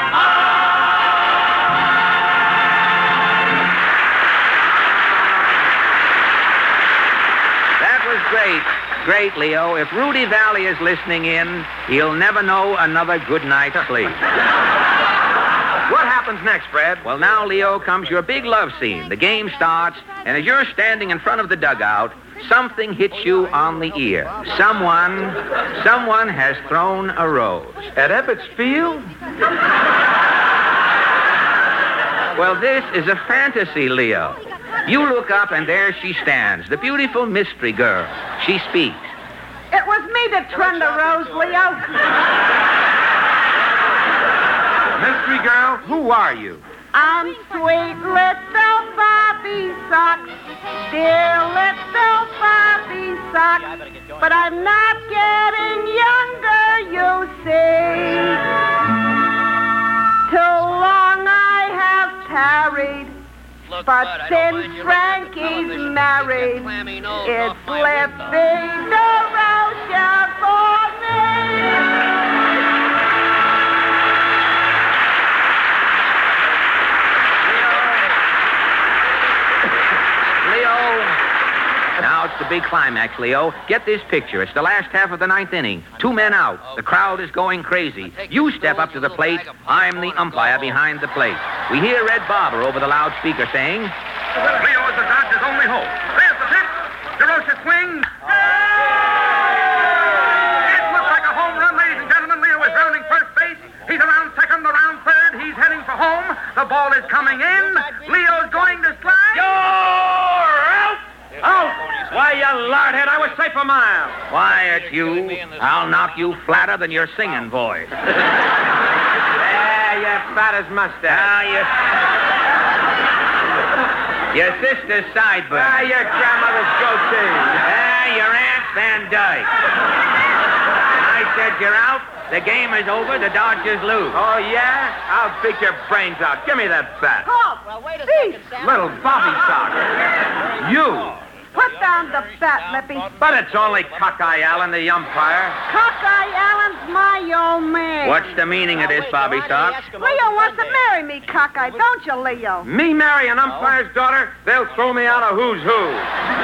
That was great. Great, Leo. If Rudy Valley is listening in, he'll never know another good night's sleep. What happens next, Fred? Well, now, Leo, comes your big love scene. The game starts, and as you're standing in front of the dugout, something hits you on the ear. Someone, someone has thrown a rose. At Ebbets Field? Well, this is a fantasy, Leo. You look up, and there she stands, the beautiful mystery girl. She speaks. It was me that turned the rose, Leo. Mystery girl, who are you? I'm sweet little Bobby Socks, dear little Bobby Socks, but I'm not getting younger, you see. Too long I have tarried, but since Frankie's married, it's left the Rosia for me. Now it's the big climax, Leo. Get this picture. It's the last half of the ninth inning. Two men out. The crowd is going crazy. You step up to the plate. I'm the umpire behind the plate. We hear Red Barber over the loudspeaker saying, Leo is the Dodgers' only hope. There's the pitch. DeRosa swings. It looks like a home run, ladies and gentlemen. Leo is rounding first base. He's around second, around third. He's heading for home. The ball is coming in. Leo's going to slide. You're out! Out! Why, you lardhead, I was safe a mile. Quiet, you. I'll knock you flatter than your singing voice. Yeah, you fat as mustache. Ah, you... Your sister's sideburn. Ah, your grandmother's goatee. Ah, your Aunt Van Dyke. I said you're out. The game is over. The Dodgers lose. Oh, yeah? I'll beat your brains out. Give me that bat. Halt! Well, wait a second, Sam. Little Bobby Sock. You. Put down the bat, Lippy. But it's only Cockeye Allen, the umpire. Cockeye Allen's my old man. What's the meaning of this, Bobby Sox? Leo wants to marry me, Cockeye, don't you, Leo? Me marry an umpire's daughter? They'll throw me out of who's who.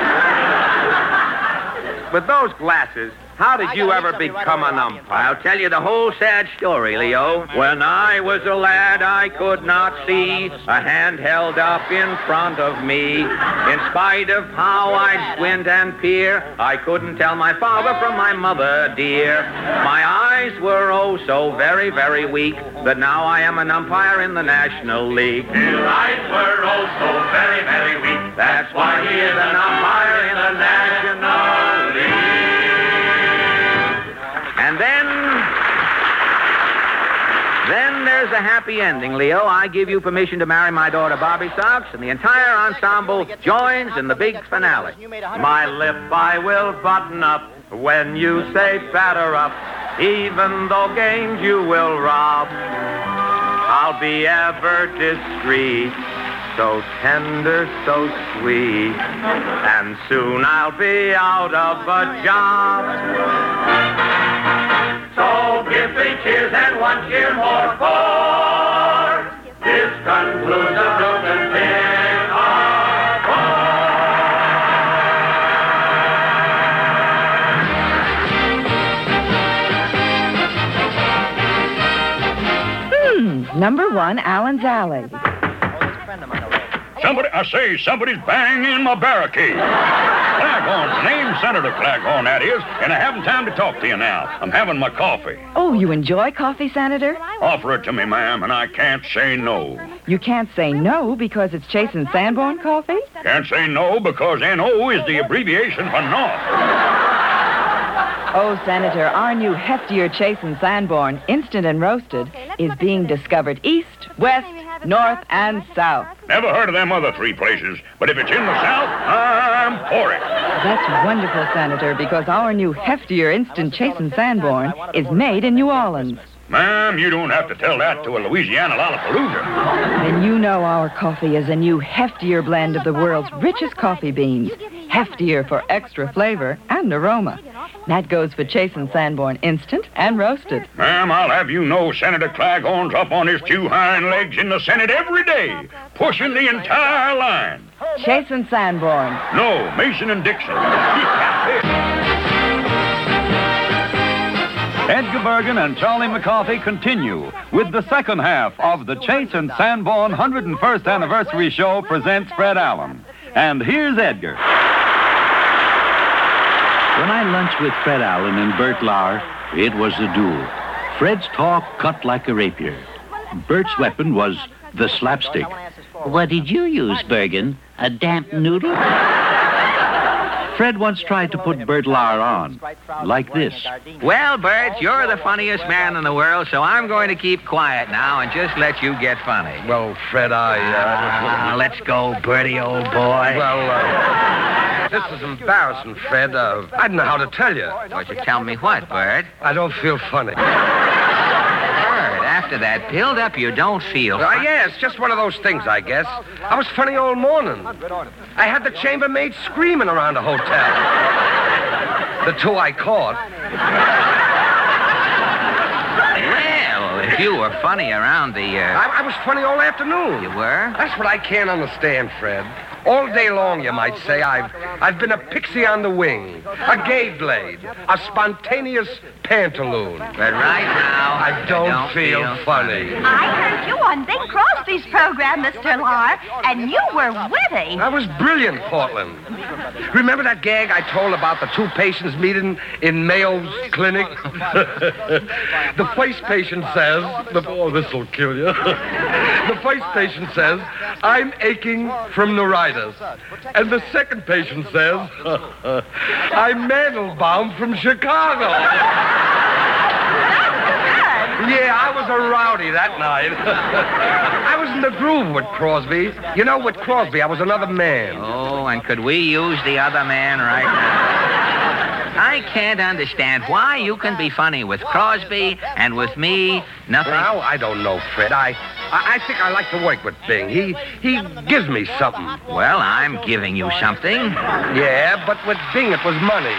With those glasses, how did you ever become an umpire? I'll tell you the whole sad story, Leo. When I was a lad, I could not see a hand held up in front of me. In spite of how I squint and peer, I couldn't tell my father from my mother, dear. My eyes were oh so very, very weak, but now I am an umpire in the National League. His eyes were oh so very, very weak. That's why he is an umpire in the National League. And then, then there's a happy ending, Leo. I give you permission to marry my daughter, Bobby Sox, and the entire ensemble joins in the big finale. My lip I will button up when you say batter up, even though games you will rob. I'll be ever discreet, so tender, so sweet, and soon I'll be out of a job. So give three cheers and one cheer more for this concludes the broken pin of Hmm, number one, Allen's Alley. Somebody, I say, somebody's banging my barricade. Claghorn, name Senator Claghorn, that is, and I haven't time to talk to you now. I'm having my coffee. Oh, you enjoy coffee, Senator? Offer it to me, ma'am, and I can't say no. You can't say no because it's Chase and Sanborn coffee? Can't say no because N O is the abbreviation for North. Oh, Senator, our new heftier Chase and Sanborn, instant and roasted, is being discovered east, west, north, and south. Never heard of them other three places, but if it's in the South, I'm for it. That's wonderful, Senator, because our new heftier Instant Chasen Sanborn is made in New Orleans. Ma'am, you don't have to tell that to a Louisiana Lollapalooza. And you know our coffee is a new heftier blend of the world's richest coffee beans. Heftier for extra flavor and aroma. That goes for Chasen Sanborn Instant and Roasted. Ma'am, I'll have you know Senator Claghorn's up on his two hind legs in the Senate every day, pushing the entire line. Chasen Sanborn. No, Mason and Dixon. Edgar Bergen and Charlie McCarthy continue with the second half of the Chasen Sanborn one hundred first Anniversary Show presents Fred Allen. And here's Edgar. When I lunched with Fred Allen and Bert Lahr, it was a duel. Fred's talk cut like a rapier. Bert's weapon was the slapstick. What did you use, Bergen? A damp noodle? Fred once tried to put Bert Lahr on, like this. Well, Bert, you're the funniest man in the world, so I'm going to keep quiet now and just let you get funny. Well, Fred, I... Uh, uh, let's go, Bertie, old boy. Well, uh, this is embarrassing, Fred. Uh, I don't know how to tell you. Would you tell me what, Bert? I don't feel funny. After that build-up, you don't feel... Uh, yeah, it's just one of those things, I guess. I was funny all morning. I had the chambermaid screaming around the hotel. The two I caught. Well, if you were funny around the... Uh... I, I was funny all afternoon. You were? That's what I can't understand, Fred. All day long, you might say, I've I've been a pixie on the wing, a gay blade, a spontaneous pantaloon. But right now, I don't, don't feel, feel funny. I heard you on Bing Crosby's program, Mister Lahr, and you were witty. That was brilliant, Portland. Remember that gag I told about the two patients meeting in Mayo's clinic? The first patient says, the, oh, this'll kill you. The first patient says, I'm aching from neuritis. And the second patient says, I'm Mandelbaum from Chicago. Yeah, I was a rowdy that night. I was in the groove with Crosby. You know, with Crosby, I was another man. Oh, and could we use the other man right now? I can't understand why you can be funny with Crosby and with me, nothing... Well, I don't know, Fred. I... I think I like to work with Bing. He he gives me something. Well, I'm giving you something. Yeah, but with Bing it was money.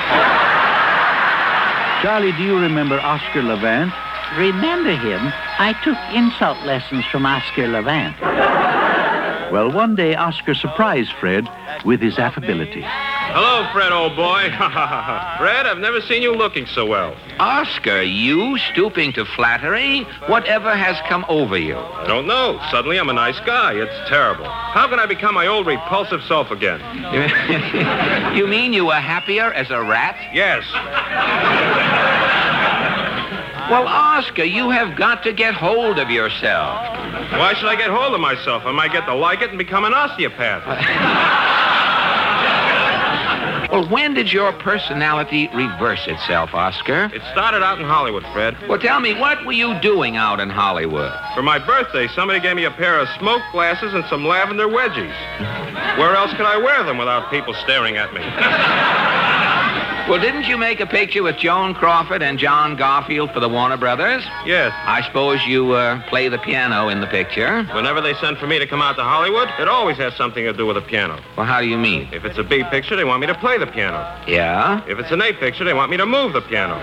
Charlie, do you remember Oscar Levant? Remember him? I took insult lessons from Oscar Levant. Well, one day Oscar surprised Fred with his affability. Hello, Fred, old boy. Fred, I've never seen you looking so well. Oscar, you stooping to flattery? Whatever has come over you? I don't know. Suddenly I'm a nice guy. It's terrible. How can I become my old repulsive self again? You mean you were happier as a rat? Yes. Well, Oscar, you have got to get hold of yourself. Why should I get hold of myself? I might get to like it and become an osteopath. Well, when did your personality reverse itself, Oscar? It started out in Hollywood, Fred. Well, tell me, what were you doing out in Hollywood? For my birthday, somebody gave me a pair of smoke glasses and some lavender wedgies. Where else could I wear them without people staring at me? Well, didn't you make a picture with Joan Crawford and John Garfield for the Warner Brothers? Yes. I suppose you uh, play the piano in the picture? Whenever they send for me to come out to Hollywood, it always has something to do with a piano. Well, how do you mean? If it's a B picture, they want me to play the piano. Yeah? If it's an A picture, they want me to move the piano.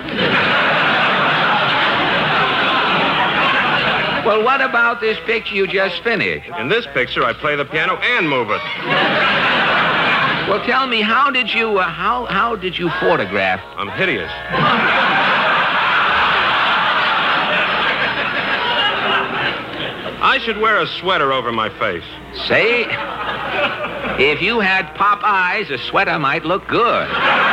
Well, what about this picture you just finished? In this picture, I play the piano and move it. Well, tell me, how did you, uh, how, how did you photograph? I'm hideous. I should wear a sweater over my face. Say, if you had pop eyes, a sweater might look good.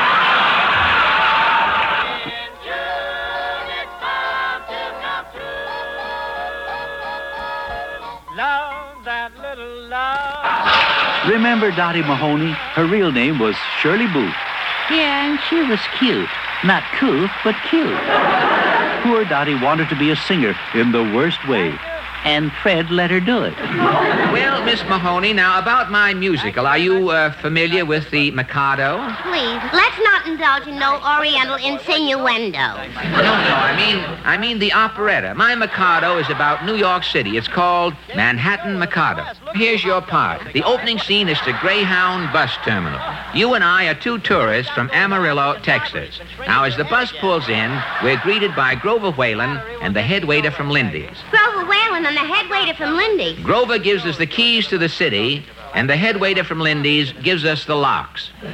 Love that little love. Remember Dottie Mahoney? Her real name was Shirley Booth. Yeah, and she was cute. Not couth, but cute. Poor Dottie wanted to be a singer in the worst way. and Fred let her do it. Well, Miss Mahoney, now about my musical. Are you uh, familiar with the Mikado? Please, let's not indulge in no oriental insinuendo. No, no, I mean, I mean the operetta. My Mikado is about New York City. It's called Manhattan Mikado. Here's your part. The opening scene is the Greyhound bus terminal. You and I are two tourists from Amarillo, Texas. Now, as the bus pulls in, we're greeted by Grover Whalen and the head waiter from Lindy's. Grover Whalen and the head waiter from Lindy's. Grover gives us the keys to the city, and the head waiter from Lindy's gives us the locks. I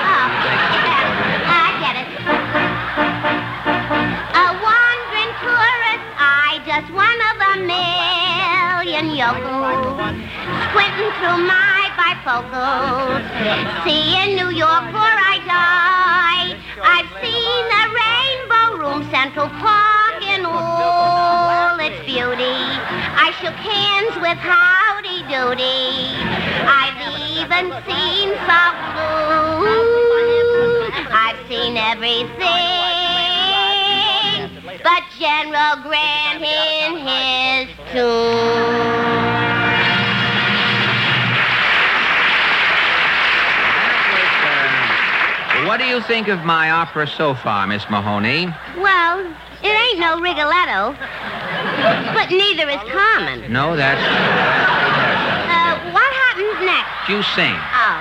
get it. A wandering tourist, I just one of a million yokels, squinting through my bifocals, seeing New York before I die. I've seen the Rainbow Room, Central Park in all its beauty. I shook hands with Howdy Doody. I've even seen South Blue. I've seen everything but General Grant in his tomb. What do you think of my opera so far, Miss Mahoney? Well, it ain't no Rigoletto, but neither is Carmen. No, that's... Uh, what happens next? You sing. Oh.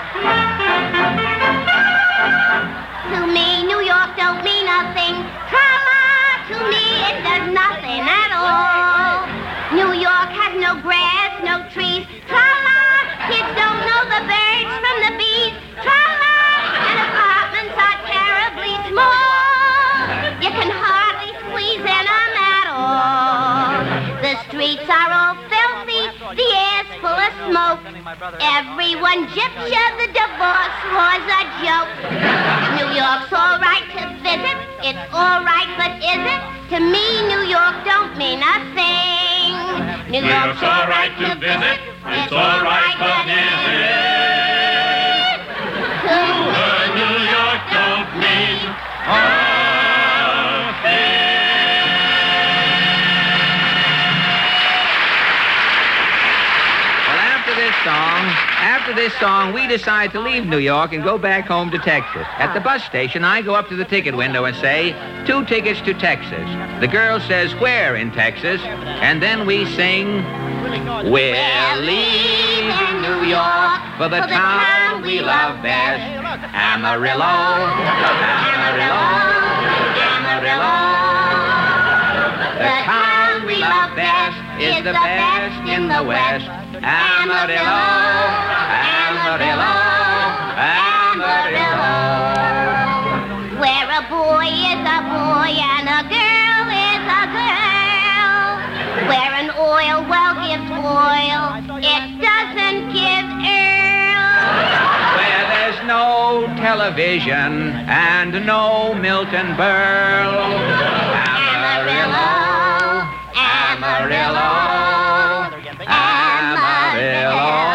To me, New York don't mean nothing. Tra-la, to me it does nothing at all. New York has no grass, no trees. Tra-la, kids don't know the birds from the bees. Tra-la, and apartments are terribly small. You can hardly squeeze in them at all. The streets are all filthy, the air's full of smoke. Everyone gyps you, the divorce war's a joke. New York's all right to visit, it's all right, but is it? To me, New York don't mean a thing. New York's all right to visit, it's all right, but is it? To her, New York don't mean a thing. Well, after this song, after this song, we decide to leave New York and go back home to Texas. At the bus station, I go up to the ticket window and say, two tickets to Texas. The girl says, where in Texas? And then we sing, we're leaving New York for the town we love best, Amarillo, Amarillo, Amarillo. The town we love best is the best in the West, Amarillo, Amarillo, Amarillo. Where a boy is a boy and a girl is a girl. Where an oil well gives oil, it doesn't give oil. Where there's no television and no Milton Berle, Amarillo, Amarillo, Amarillo.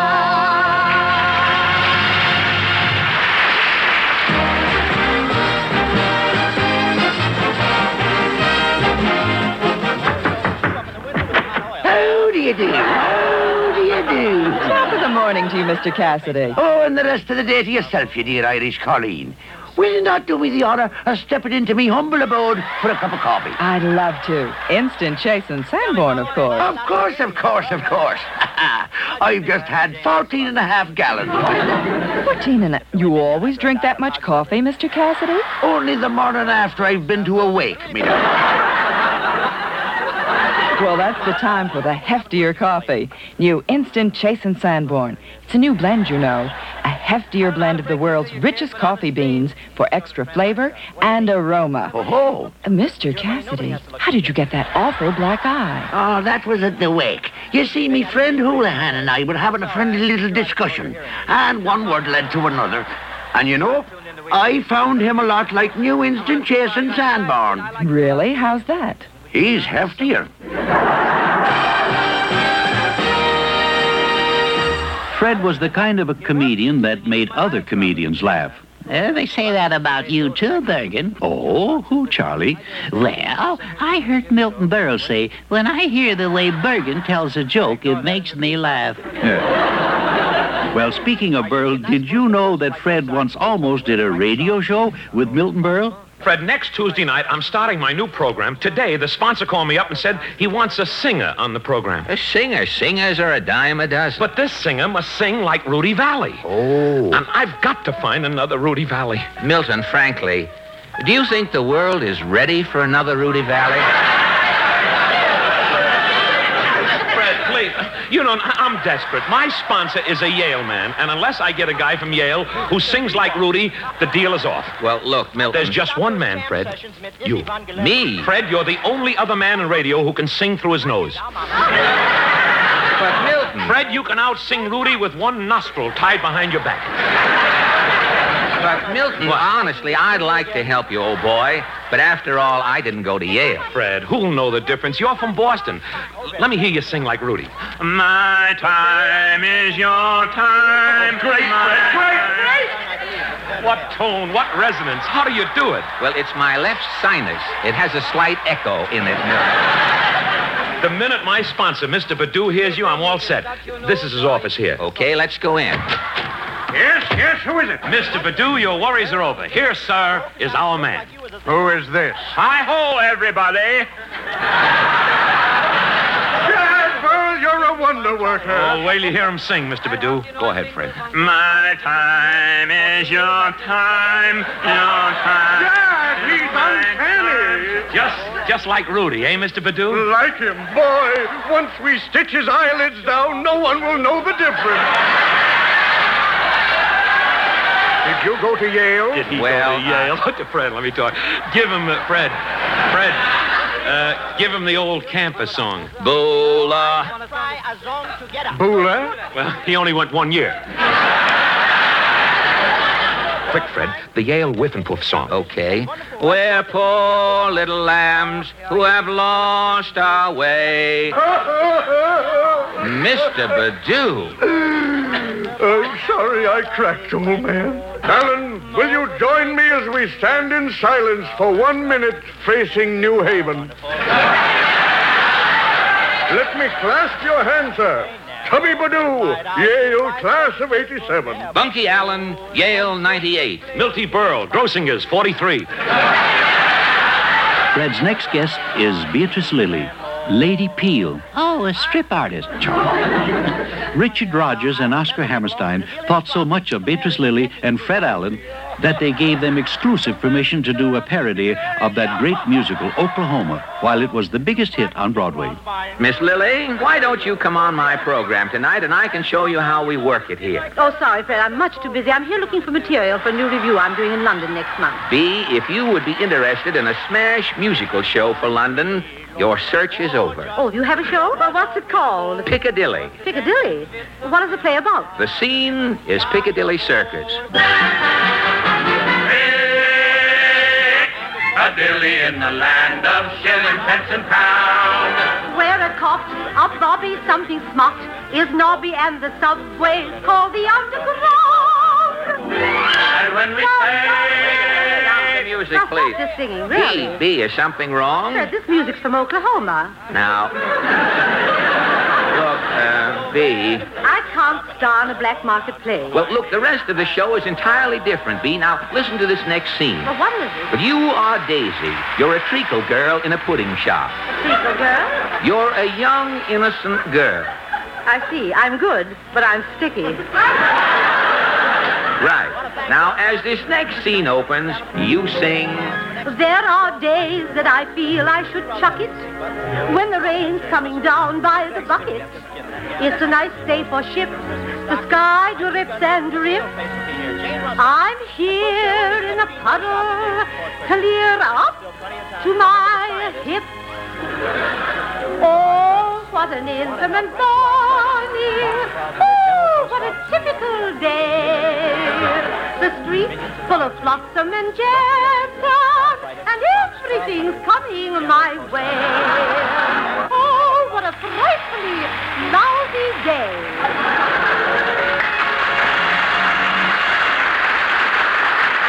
How do you do? How do you do? Top of the morning to you, Mister Cassidy. Oh, and the rest of the day to yourself, you dear Irish Colleen. Will you not do me the honour of stepping into me humble abode for a cup of coffee? I'd love to. Instant Chase and Sanborn, of course. Of course, of course, of course. I've just had fourteen and a half gallons. Fourteen and a... You always drink that much coffee, Mister Cassidy? Only the morning after I've been to a wake, me darling. Well, that's the time for the heftier coffee. New Instant Chase and Sanborn. It's a new blend, you know. A heftier blend of the world's richest coffee beans for extra flavor and aroma. Oh-ho. Uh, Mister Cassidy, how did you get that awful black eye? Oh, that was at the wake. You see, me friend Houlihan and I were having a friendly little discussion, and one word led to another. And you know, I found him a lot like New Instant Chase and Sanborn. Really? How's that? He's heftier. Fred was the kind of a comedian that made other comedians laugh. Uh, they say that about you, too, Bergen. Oh, who, Charlie? Well, I heard Milton Berle say, when I hear the way Bergen tells a joke, it makes me laugh. Yeah. Well, speaking of Berle, did you know that Fred once almost did a radio show with Milton Berle? Fred, next Tuesday night, I'm starting my new program. Today, the sponsor called me up and said he wants a singer on the program. A singer? Singers are a dime a dozen. But this singer must sing like Rudy Valley. Oh. And I've got to find another Rudy Valley. Milton, frankly, do you think the world is ready for another Rudy Valley? Fred, please. You know, I'm desperate. My sponsor is a Yale man, and unless I get a guy from Yale who sings like Rudy, the deal is off. Well, look, Milton. There's just one man, Fred. You. Me? Fred, you're the only other man in radio who can sing through his nose. But, Milton. Fred, you can out-sing Rudy with one nostril tied behind your back. But, Milton, well, honestly, I'd like to help you, old boy. But after all, I didn't go to Yale. Fred, who'll know the difference? You're from Boston. Let me hear you sing like Rudy. My time is your time. Great, Fred, great, great. What tone, what resonance? How do you do it? Well, it's my left sinus. It has a slight echo in it, Milton. The minute my sponsor, Mister Badu, hears you, I'm all set. This is his office here. Okay, let's go in. Yes, yes, who is it? Mister Badu, your worries are over. Here, sir, is our man. Who is this? Hi-ho, everybody. Chad Burl, you're a wonder worker. Oh, wait till you hear him sing, Mister Badu. Go ahead, Fred. My time is your time, your time. Chad, he's uncanny. Just, just like Rudy, eh, Mister Badu? Like him, boy. Once we stitch his eyelids down, no one will know the difference. Did you go to Yale? Did he well, go to Yale? Look at Fred, let me talk. Give him, uh, Fred, Fred, uh, give him the old campus song. Boola. Boola? Well, he only went one year. Quick, Fred, the Yale Whiff and Puff song. Okay. We're poor little lambs who have lost our way. Mister Badu. I'm sorry I cracked, old man. Alan, will you join me as we stand in silence for one minute facing New Haven? Let me clasp your hand, sir. Tubby Badu, Yale, class of eighty-seven. Bunky Allen, Yale, ninety-eight. Milty Berle, Grossinger's, forty-three. Fred's next guest is Beatrice Lillie, Lady Peel. Oh, a strip artist. Richard Rogers and Oscar Hammerstein thought so much of Beatrice Lillie and Fred Allen that they gave them exclusive permission to do a parody of that great musical, Oklahoma, while it was the biggest hit on Broadway. Miss Lillie, why don't you come on my program tonight and I can show you how we work it here? Oh, sorry, Fred. I'm much too busy. I'm here looking for material for a new review I'm doing in London next month. B, if you would be interested in a smash musical show for London, your search is over. Oh, you have a show? Well, what's it called? Piccadilly. Piccadilly? Well, what is the play about? The scene is Piccadilly Circus. Piccadilly in the land of shilling, pence, and pounds. Where a cop, a bobby, something smart, is nobby, and the subway's called the Underground. And when we say... Music, now, please. Stop this singing, really. B, B, is something wrong? Fred, this music's from Oklahoma. Now, look, uh, B. I can't star in a black market play. Well, look, the rest of the show is entirely different, B. Now, listen to this next scene. Well, what is it? But you are Daisy. You're a treacle girl in a pudding shop. Treacle girl? You're a young, innocent girl. I see. I'm good, but I'm sticky. Right. Now, as this next scene opens, you sing... There are days that I feel I should chuck it when the rain's coming down by the bucket. It's a nice day for ships. The sky drips and drips. I'm here in a puddle, clear up to my hips. Oh, what an intimate morning. Oh, what a typical day. The streets full of blossom and jasmine, and everything's coming my way. Oh, what a frightfully lousy day.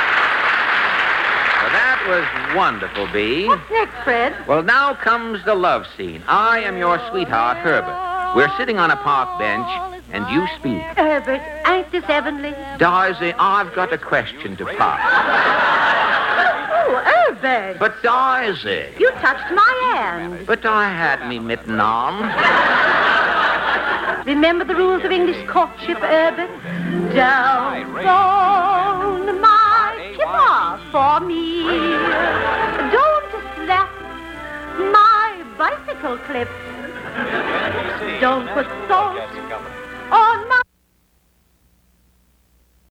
was wonderful, Bee. What's next, Fred? Well, now comes the love scene. I am your sweetheart, Herbert. We're sitting on a park bench, and you speak. Herbert, ain't this heavenly? Daisy, I've got a question to pop. Oh, Herbert. But Daisy. You touched my hand. But I had me mitten on. Remember the rules of English courtship, Herbert? Don't phone my kipper for me. Don't slap my bicycle clips. Don't put salt